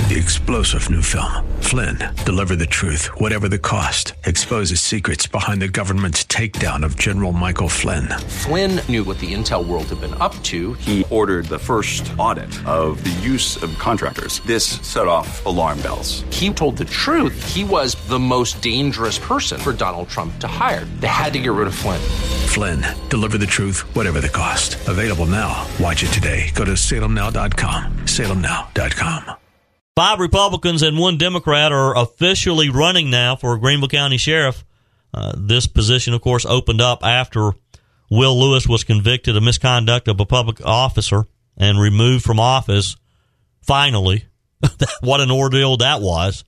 The explosive new film, Flynn, deliver the truth, whatever the cost, exposes secrets behind the government's takedown of General Michael Flynn. Flynn knew what the intel world had been up to. He ordered the first audit of the use of contractors. This set off alarm bells. He told the truth. He was the most dangerous person for Donald Trump to hire. They had to get rid of Flynn. Flynn, deliver the truth, whatever the cost. Available now. Watch it today. Go to salemnow.com. salemnow.com. 5 Republicans and 1 Democrat are officially running now for Greenville County Sheriff. This position, of course, opened up after Will Lewis was convicted of misconduct of a public officer and removed from office, finally. What an ordeal that was.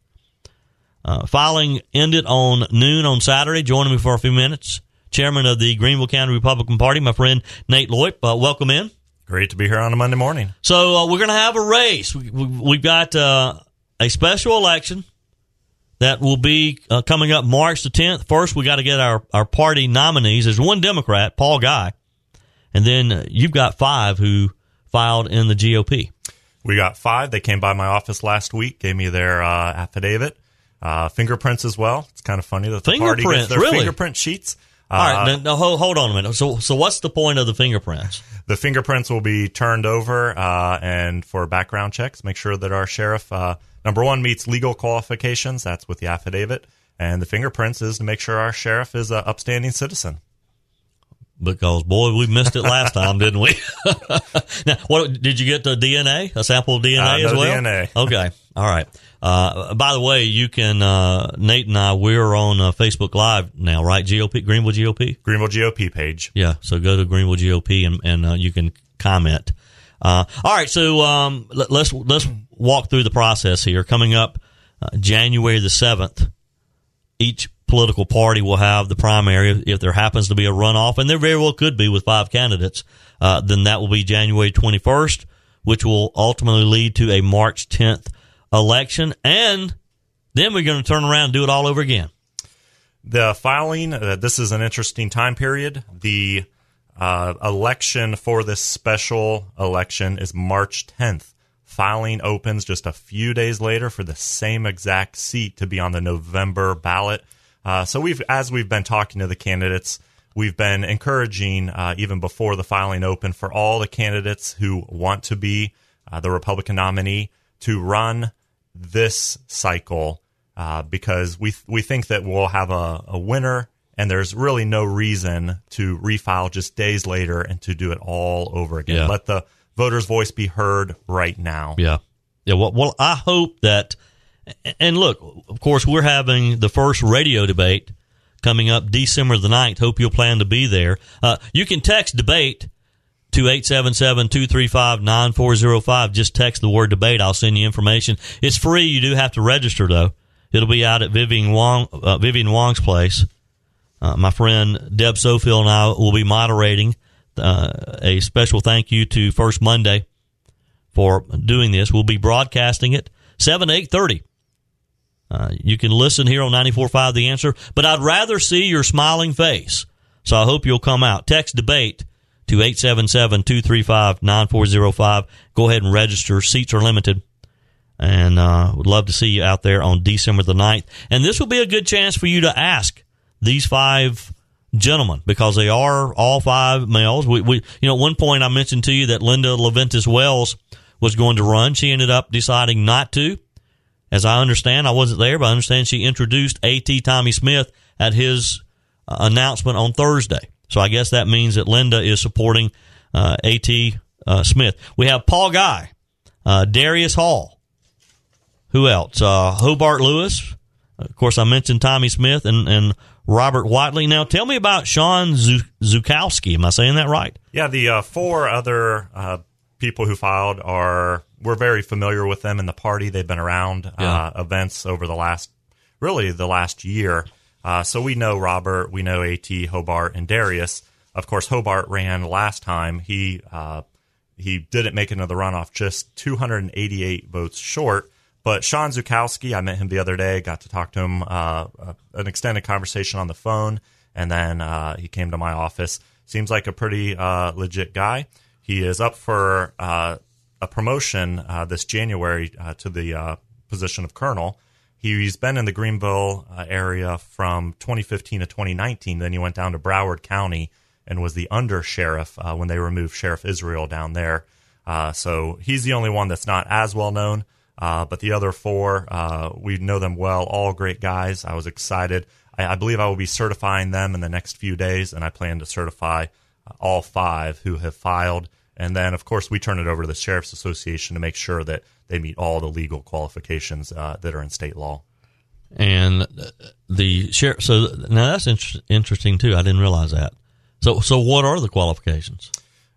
Filing ended on noon on Saturday. Joining me for a few minutes, Chairman of the Greenville County Republican Party, my friend Nate Loip. Welcome in. Great to be here on a Monday morning. So we're going to have a race. We've got a special election that will be coming up March the 10th. First, we got to get our party nominees. There's 1 Democrat, Paul Guy, and then you've got 5 who filed in the GOP. We got 5. They came by my office last week, gave me their affidavit, fingerprints as well. It's kind of funny that the party gets their fingerprint sheets. All right, now, hold on a minute. So what's the point of the fingerprints? The fingerprints will be turned over and for background checks, make sure that our sheriff, number 1, meets legal qualifications. That's with the affidavit. And the fingerprints is to make sure our sheriff is an upstanding citizen. Because, boy, we missed it last time, didn't we? Now, what did you get the DNA? A sample of DNA as well? DNA. Okay. All right. By the way, you can, Nate and I, we're on Facebook Live now, right? GOP, Greenville GOP? Greenville GOP page. Yeah. So go to Greenville GOP and you can comment. All right. So, let's walk through the process here. Coming up, January the 7th, each political party will have the primary. If there happens to be a runoff, and there very well could be with 5 candidates, then that will be January 21st, which will ultimately lead to a March 10th election, and then we're going to turn around and do it all over again. The filing, this is an interesting time period. The election for this special election is March 10th. Filing opens just a few days later for the same exact seat to be on the November ballot. So as we've been talking to the candidates, we've been encouraging, even before the filing open, for all the candidates who want to be the Republican nominee to run this cycle, because we think that we'll have a winner, and there's really no reason to refile just days later and to do it all over again. Yeah. Let the voters' voice be heard right now. Yeah. Well, I hope that. And look, of course, we're having the first radio debate coming up December the 9th. Hope you'll plan to be there. You can text debate to 877-235-9405. Just text the word debate. I'll send you information. It's free. You do have to register, though. It'll be out at Vivian Wong's place. My friend Deb Sofield and I will be moderating. A special thank you to First Monday for doing this. We'll be broadcasting it 7 to 8:30. You can listen here on 94.5 The Answer, but I'd rather see your smiling face. So I hope you'll come out. Text debate to 877-235-9405. Go ahead and register. Seats are limited. And would love to see you out there on December the 9th. And this will be a good chance for you to ask these 5 gentlemen, because they are all 5 males. We at one point I mentioned to you that Linda Leventis Wells was going to run. She ended up deciding not to. As I understand, I wasn't there, but I understand she introduced A.T. Tommy Smith at his announcement on Thursday. So I guess that means that Linda is supporting A.T. Smith. We have Paul Guy, Darius Hall. Who else? Hobart Lewis. Of course, I mentioned Tommy Smith and Robert Whiteley. Now, tell me about Sean Zukowski. Am I saying that right? Yeah, the 4 other people who filed we're very familiar with them in the party. They've been around events over the last year. So we know Robert, we know A.T., Hobart, and Darius. Of course, Hobart ran last time. He didn't make it into the runoff, just 288 votes short. But Sean Zukowski, I met him the other day, got to talk to him, an extended conversation on the phone, and then he came to my office. Seems like a pretty legit guy. He is up for a promotion this January to the position of colonel. He's been in the Greenville area from 2015 to 2019. Then he went down to Broward County and was the under sheriff when they removed Sheriff Israel down there. So he's the only one that's not as well known. But the other four, we know them well, all great guys. I was excited. I believe I will be certifying them in the next few days, and I plan to certify all 5 who have filed. And then, of course, we turn it over to the Sheriff's Association to make sure that they meet all the legal qualifications that are in state law. And the sheriff. So now that's interesting too. I didn't realize that. So what are the qualifications?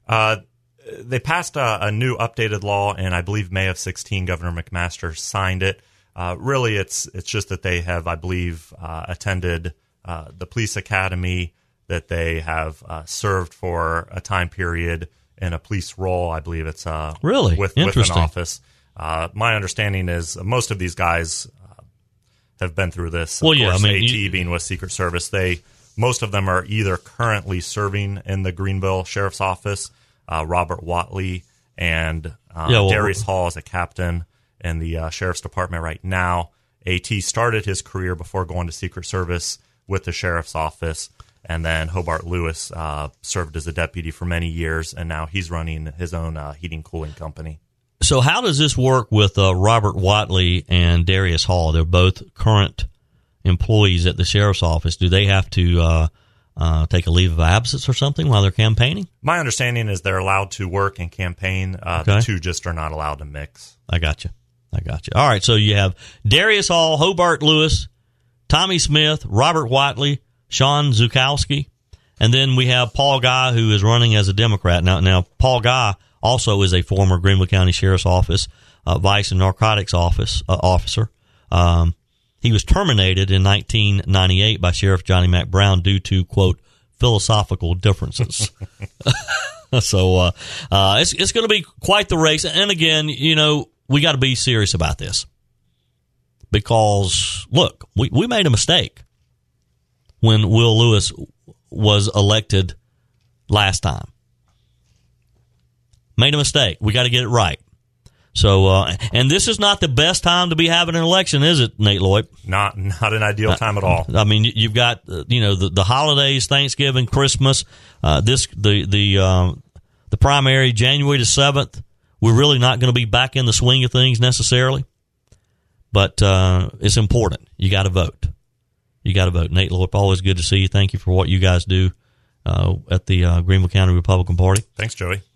They passed a new updated law, and I believe May of 2016, Governor McMaster signed it. Really, it's just that they have, I believe, attended the police academy, that they have served for a time period in a police role. I believe it's really with an office. My understanding is most of these guys have been through this. Well, yeah, I mean, AT being with Secret Service, most of them are either currently serving in the Greenville Sheriff's Office. Robert Watley and Darius Hall is a captain in the Sheriff's Department right now. AT started his career before going to Secret Service with the Sheriff's Office, and then Hobart Lewis served as a deputy for many years, and now he's running his own heating cooling company. So how does this work with Robert Watley and Darius Hall? They're both current employees at the Sheriff's Office. Do they have to take a leave of absence or something while they're campaigning? My understanding is they're allowed to work and campaign. Okay. The two just are not allowed to mix. I got you. All right, so you have Darius Hall, Hobart Lewis, Tommy Smith, Robert Watley, Sean Zukowski, and then we have Paul Guy, who is running as a Democrat. Now Paul Guy also is a former Greenville County Sheriff's Office Vice and Narcotics officer. He was terminated in 1998 by Sheriff Johnny Mack Brown due to, quote, philosophical differences. So it's going to be quite the race. And again, we got to be serious about this because, look, we made a mistake when Will Lewis was elected last time. Made a mistake. We got to get it right. So, and this is not the best time to be having an election, is it, Nate Lloyd? Not an ideal time at all. I mean, you've got the holidays, Thanksgiving, Christmas. The primary January the 7th. We're really not going to be back in the swing of things necessarily, but it's important. You got to vote. Nate Lloyd, always good to see you. Thank you for what you guys do at the Greenville County Republican Party. Thanks, Joey.